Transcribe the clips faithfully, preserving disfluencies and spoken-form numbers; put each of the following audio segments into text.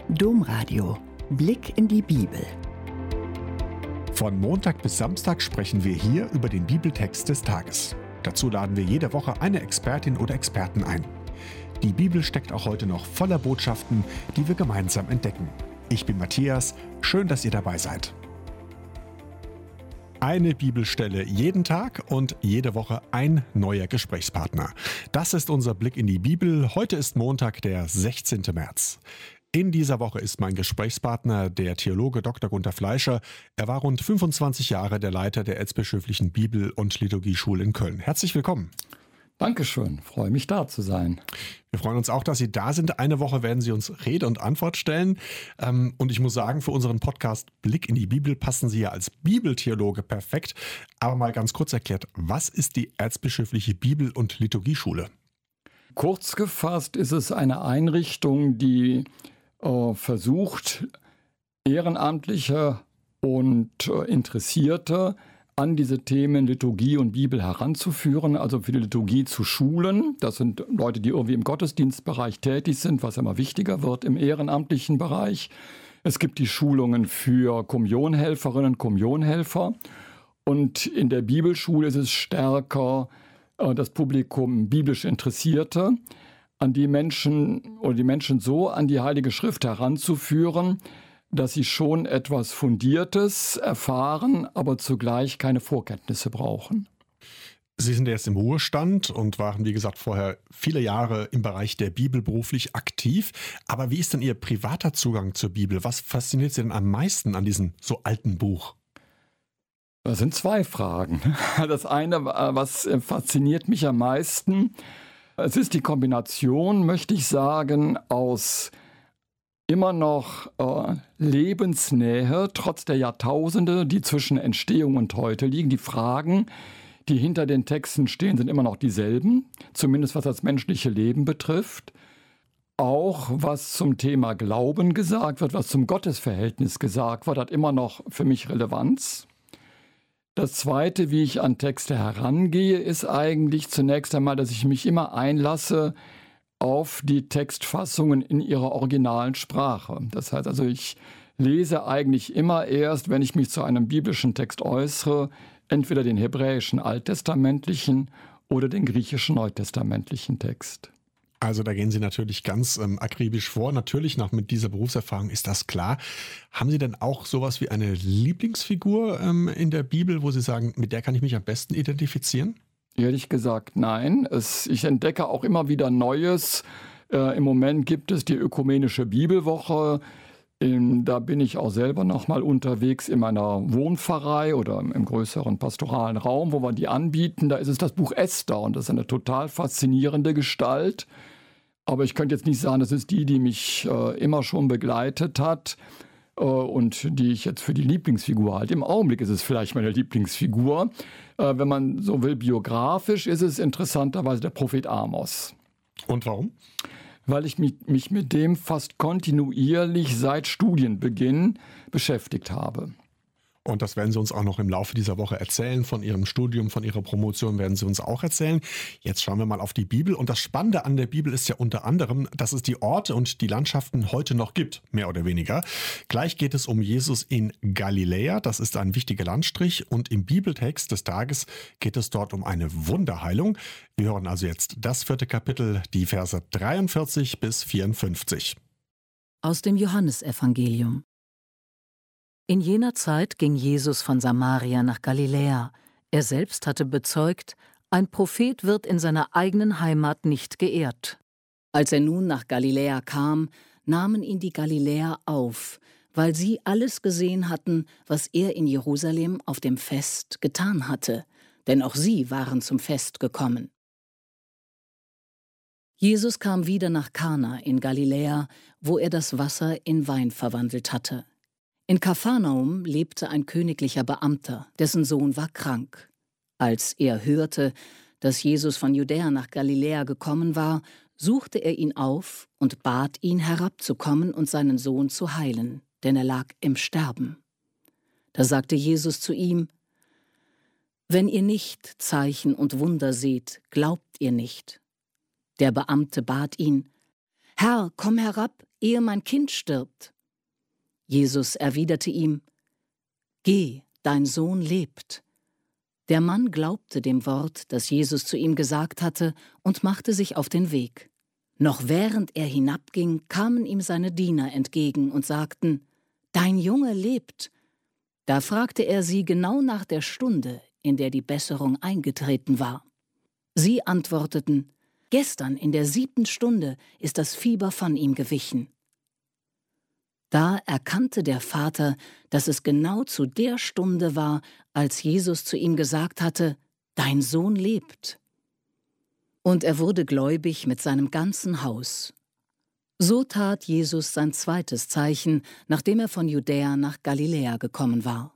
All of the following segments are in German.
Domradio. Blick in die Bibel. Von Montag bis Samstag sprechen wir hier über den Bibeltext des Tages. Dazu laden wir jede Woche eine Expertin oder Experten ein. Die Bibel steckt auch heute noch voller Botschaften, die wir gemeinsam entdecken. Ich bin Matthias, schön, dass ihr dabei seid. Eine Bibelstelle jeden Tag und jede Woche ein neuer Gesprächspartner. Das ist unser Blick in die Bibel. Heute ist Montag, der sechzehnten März. In dieser Woche ist mein Gesprächspartner der Theologe Doktor Gunther Fleischer. Er war rund fünfundzwanzig Jahre der Leiter der Erzbischöflichen Bibel- und Liturgieschule in Köln. Herzlich willkommen. Dankeschön, freue mich da zu sein. Wir freuen uns auch, dass Sie da sind. Eine Woche werden Sie uns Rede und Antwort stellen. Und ich muss sagen, für unseren Podcast Blick in die Bibel passen Sie ja als Bibeltheologe perfekt. Aber mal ganz kurz erklärt, was ist die Erzbischöfliche Bibel- und Liturgieschule? Kurz gefasst ist es eine Einrichtung, die äh, versucht, Ehrenamtliche und äh, Interessierte an diese Themen Liturgie und Bibel heranzuführen, also für die Liturgie zu schulen. Das sind Leute, die irgendwie im Gottesdienstbereich tätig sind, was immer wichtiger wird im ehrenamtlichen Bereich. Es gibt die Schulungen für Kommunionhelferinnen und Kommunionhelfer. Und in der Bibelschule ist es stärker äh, das Publikum biblisch Interessierte, an die Menschen oder die Menschen so an die Heilige Schrift heranzuführen, dass sie schon etwas Fundiertes erfahren, aber zugleich keine Vorkenntnisse brauchen. Sie sind jetzt im Ruhestand und waren, wie gesagt, vorher viele Jahre im Bereich der Bibel beruflich aktiv. Aber wie ist denn Ihr privater Zugang zur Bibel? Was fasziniert Sie denn am meisten an diesem so alten Buch? Das sind zwei Fragen. Das eine, was fasziniert mich am meisten, es ist die Kombination, möchte ich sagen, aus immer noch äh, Lebensnähe, trotz der Jahrtausende, die zwischen Entstehung und heute liegen. Die Fragen, die hinter den Texten stehen, sind immer noch dieselben, zumindest was das menschliche Leben betrifft. Auch was zum Thema Glauben gesagt wird, was zum Gottesverhältnis gesagt wird, hat immer noch für mich Relevanz. Das Zweite, wie ich an Texte herangehe, ist eigentlich zunächst einmal, dass ich mich immer einlasse auf die Textfassungen in ihrer originalen Sprache. Das heißt also, ich lese eigentlich immer erst, wenn ich mich zu einem biblischen Text äußere, entweder den hebräischen alttestamentlichen oder den griechischen neutestamentlichen Text. Also da gehen Sie natürlich ganz ähm, akribisch vor. Natürlich, nach mit dieser Berufserfahrung ist das klar. Haben Sie denn auch sowas wie eine Lieblingsfigur ähm, in der Bibel, wo Sie sagen, mit der kann ich mich am besten identifizieren? Ehrlich gesagt, nein. Es, ich entdecke auch immer wieder Neues. Äh, Im Moment gibt es die Ökumenische Bibelwoche. In, da bin ich auch selber noch mal unterwegs in meiner Wohnpfarrei oder im, im größeren pastoralen Raum, wo wir die anbieten. Da ist es das Buch Esther und das ist eine total faszinierende Gestalt. Aber ich könnte jetzt nicht sagen, das ist die, die mich äh, immer schon begleitet hat äh, und die ich jetzt für die Lieblingsfigur halte. Im Augenblick ist es vielleicht meine Lieblingsfigur. Äh, wenn man so will, biografisch ist es interessanterweise der Prophet Amos. Und warum? Weil ich mich, mich mit dem fast kontinuierlich seit Studienbeginn beschäftigt habe. Und das werden Sie uns auch noch im Laufe dieser Woche erzählen. Von Ihrem Studium, von Ihrer Promotion werden Sie uns auch erzählen. Jetzt schauen wir mal auf die Bibel. Und das Spannende an der Bibel ist ja unter anderem, dass es die Orte und die Landschaften heute noch gibt, mehr oder weniger. Gleich geht es um Jesus in Galiläa. Das ist ein wichtiger Landstrich. Und im Bibeltext des Tages geht es dort um eine Wunderheilung. Wir hören also jetzt das vierte Kapitel, die Verse dreiundvierzig bis vierundfünfzig. Aus dem Johannesevangelium. In jener Zeit ging Jesus von Samaria nach Galiläa. Er selbst hatte bezeugt, ein Prophet wird in seiner eigenen Heimat nicht geehrt. Als er nun nach Galiläa kam, nahmen ihn die Galiläer auf, weil sie alles gesehen hatten, was er in Jerusalem auf dem Fest getan hatte, denn auch sie waren zum Fest gekommen. Jesus kam wieder nach Kana in Galiläa, wo er das Wasser in Wein verwandelt hatte. In Kapharnaum lebte ein königlicher Beamter, dessen Sohn war krank. Als er hörte, dass Jesus von Judäa nach Galiläa gekommen war, suchte er ihn auf und bat ihn, herabzukommen und seinen Sohn zu heilen, denn er lag im Sterben. Da sagte Jesus zu ihm: Wenn ihr nicht Zeichen und Wunder seht, glaubt ihr nicht. Der Beamte bat ihn: »Herr, komm herab, ehe mein Kind stirbt.« Jesus erwiderte ihm, »Geh, dein Sohn lebt.« Der Mann glaubte dem Wort, das Jesus zu ihm gesagt hatte, und machte sich auf den Weg. Noch während er hinabging, kamen ihm seine Diener entgegen und sagten, »Dein Junge lebt.« Da fragte er sie genau nach der Stunde, in der die Besserung eingetreten war. Sie antworteten, »Gestern in der siebten Stunde ist das Fieber von ihm gewichen.« Da erkannte der Vater, dass es genau zu der Stunde war, als Jesus zu ihm gesagt hatte, »Dein Sohn lebt.« Und er wurde gläubig mit seinem ganzen Haus. So tat Jesus sein zweites Zeichen, nachdem er von Judäa nach Galiläa gekommen war.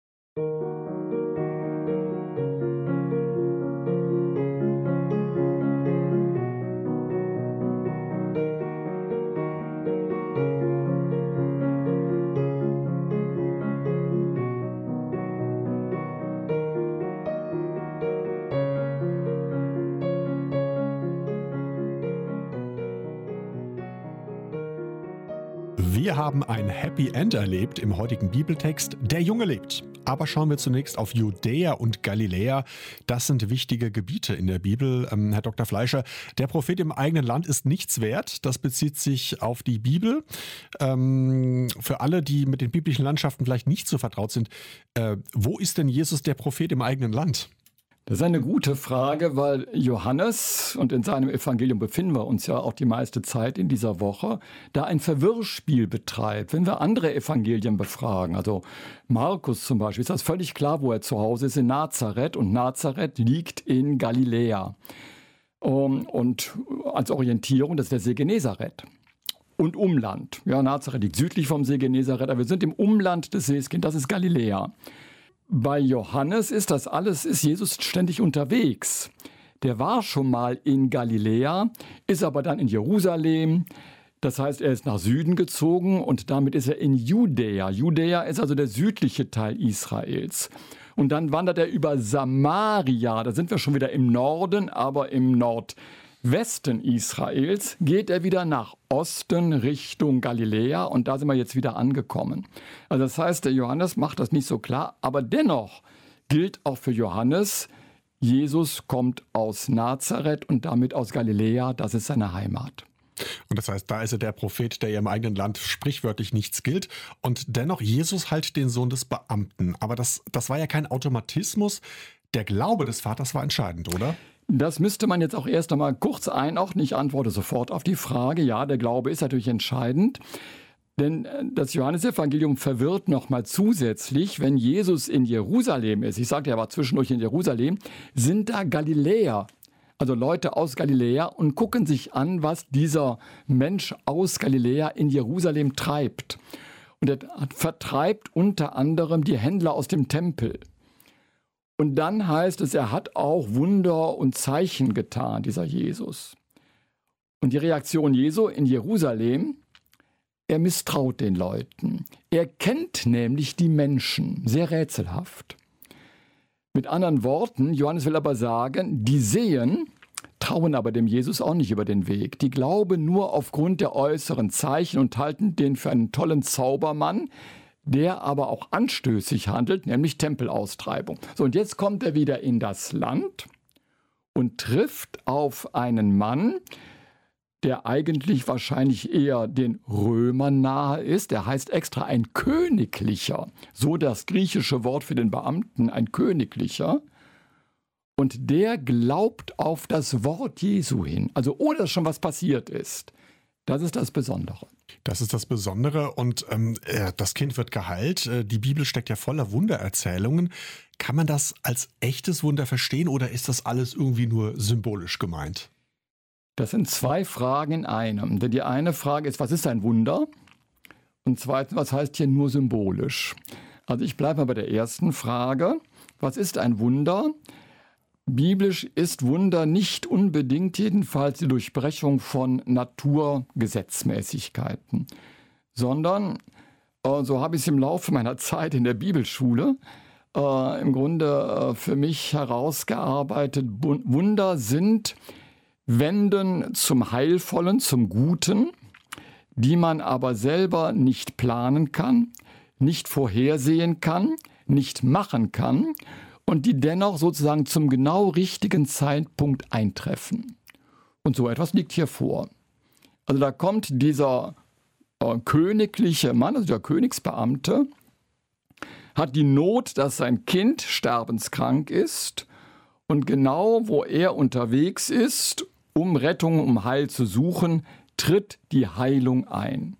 Wir haben ein Happy End erlebt im heutigen Bibeltext. Der Junge lebt. Aber schauen wir zunächst auf Judäa und Galiläa. Das sind wichtige Gebiete in der Bibel. Ähm, Herr Doktor Fleischer, der Prophet im eigenen Land ist nichts wert. Das bezieht sich auf die Bibel. Ähm, für alle, die mit den biblischen Landschaften vielleicht nicht so vertraut sind, äh, wo ist denn Jesus der Prophet im eigenen Land? Das ist eine gute Frage, weil Johannes, und in seinem Evangelium befinden wir uns ja auch die meiste Zeit in dieser Woche, da ein Verwirrspiel betreibt. Wenn wir andere Evangelien befragen, also Markus zum Beispiel, ist das völlig klar, wo er zu Hause ist, in Nazareth. Und Nazareth liegt in Galiläa. Und als Orientierung, das ist der See Genezareth. Und Umland. Ja, Nazareth liegt südlich vom See Genezareth, aber wir sind im Umland des Sees, das ist Galiläa. Bei Johannes ist das alles, ist Jesus ständig unterwegs. Der war schon mal in Galiläa, ist aber dann in Jerusalem. Das heißt, er ist nach Süden gezogen und damit ist er in Judäa. Judäa ist also der südliche Teil Israels. Und dann wandert er über Samaria, da sind wir schon wieder im Norden, aber im Nordwesten Israels geht er wieder nach Osten Richtung Galiläa und da sind wir jetzt wieder angekommen. Also das heißt, der Johannes macht das nicht so klar, aber dennoch gilt auch für Johannes, Jesus kommt aus Nazareth und damit aus Galiläa, das ist seine Heimat. Und das heißt, da ist er der Prophet, der ja im eigenen Land sprichwörtlich nichts gilt. Und dennoch, Jesus halt den Sohn des Beamten. Aber das, das war ja kein Automatismus. Der Glaube des Vaters war entscheidend, oder? Das müsste man jetzt auch erst einmal kurz einordnen. Ich antworte sofort auf die Frage. Ja, der Glaube ist natürlich entscheidend. Denn das Johannesevangelium verwirrt nochmal zusätzlich, wenn Jesus in Jerusalem ist. Ich sagte, er war zwischendurch in Jerusalem. Sind da Galiläer, also Leute aus Galiläa, und gucken sich an, was dieser Mensch aus Galiläa in Jerusalem treibt. Und er vertreibt unter anderem die Händler aus dem Tempel. Und dann heißt es, er hat auch Wunder und Zeichen getan, dieser Jesus. Und die Reaktion Jesu in Jerusalem, er misstraut den Leuten. Er kennt nämlich die Menschen, sehr rätselhaft. Mit anderen Worten, Johannes will aber sagen, die sehen, trauen aber dem Jesus auch nicht über den Weg. Die glauben nur aufgrund der äußeren Zeichen und halten den für einen tollen Zaubermann, der aber auch anstößig handelt, nämlich Tempelaustreibung. So, und jetzt kommt er wieder in das Land und trifft auf einen Mann, der eigentlich wahrscheinlich eher den Römern nahe ist. Der heißt extra ein Königlicher, so das griechische Wort für den Beamten, ein Königlicher. Und der glaubt auf das Wort Jesu hin, also ohne dass schon was passiert ist. Das ist das Besondere. Das ist das Besondere und ähm, das Kind wird geheilt. Die Bibel steckt ja voller Wundererzählungen. Kann man das als echtes Wunder verstehen oder ist das alles irgendwie nur symbolisch gemeint? Das sind zwei Fragen in einem. Denn die eine Frage ist, was ist ein Wunder? Und zweitens, was heißt hier nur symbolisch? Also ich bleibe mal bei der ersten Frage. Was ist ein Wunder? Biblisch ist Wunder nicht unbedingt jedenfalls die Durchbrechung von Naturgesetzmäßigkeiten, sondern, äh, so habe ich es im Laufe meiner Zeit in der Bibelschule äh, im Grunde äh, für mich herausgearbeitet, Wunder sind wenden zum Heilvollen, zum Guten, die man aber selber nicht planen kann, nicht vorhersehen kann, nicht machen kann und die dennoch sozusagen zum genau richtigen Zeitpunkt eintreffen. Und so etwas liegt hier vor. Also da kommt dieser äh, königliche Mann, also der Königsbeamte, hat die Not, dass sein Kind sterbenskrank ist und genau wo er unterwegs ist, um Rettung, um Heil zu suchen, tritt die Heilung ein.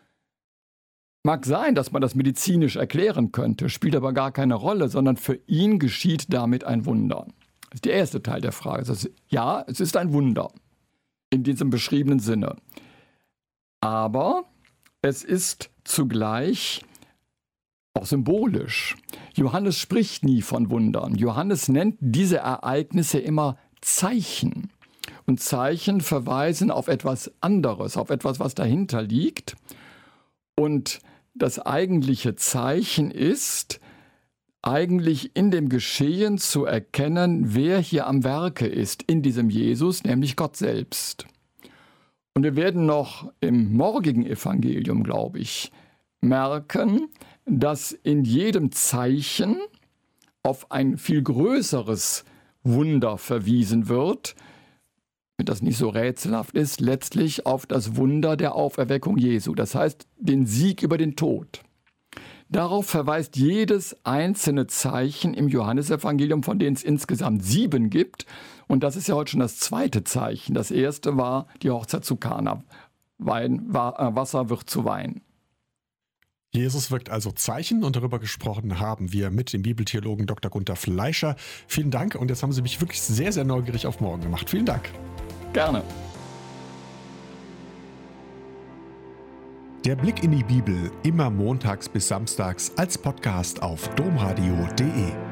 Mag sein, dass man das medizinisch erklären könnte, spielt aber gar keine Rolle, sondern für ihn geschieht damit ein Wunder. Das ist der erste Teil der Frage. Das ist, ja, es ist ein Wunder in diesem beschriebenen Sinne. Aber es ist zugleich auch symbolisch. Johannes spricht nie von Wundern. Johannes nennt diese Ereignisse immer Zeichen. Und Zeichen verweisen auf etwas anderes, auf etwas, was dahinter liegt. Und das eigentliche Zeichen ist, eigentlich in dem Geschehen zu erkennen, wer hier am Werke ist, in diesem Jesus, nämlich Gott selbst. Und wir werden noch im morgigen Evangelium, glaube ich, merken, dass in jedem Zeichen auf ein viel größeres Wunder verwiesen wird, wenn das nicht so rätselhaft ist, letztlich auf das Wunder der Auferweckung Jesu, das heißt den Sieg über den Tod. Darauf verweist jedes einzelne Zeichen im Johannesevangelium, von denen es insgesamt sieben gibt. Und das ist ja heute schon das zweite Zeichen. Das erste war die Hochzeit zu Kana. Wein, Wasser wird zu Wein. Jesus wirkt also Zeichen und darüber gesprochen haben wir mit dem Bibeltheologen Doktor Gunther Fleischer. Vielen Dank und jetzt haben Sie mich wirklich sehr, sehr neugierig auf morgen gemacht. Vielen Dank. Gerne. Der Blick in die Bibel immer montags bis samstags als Podcast auf domradio punkt de.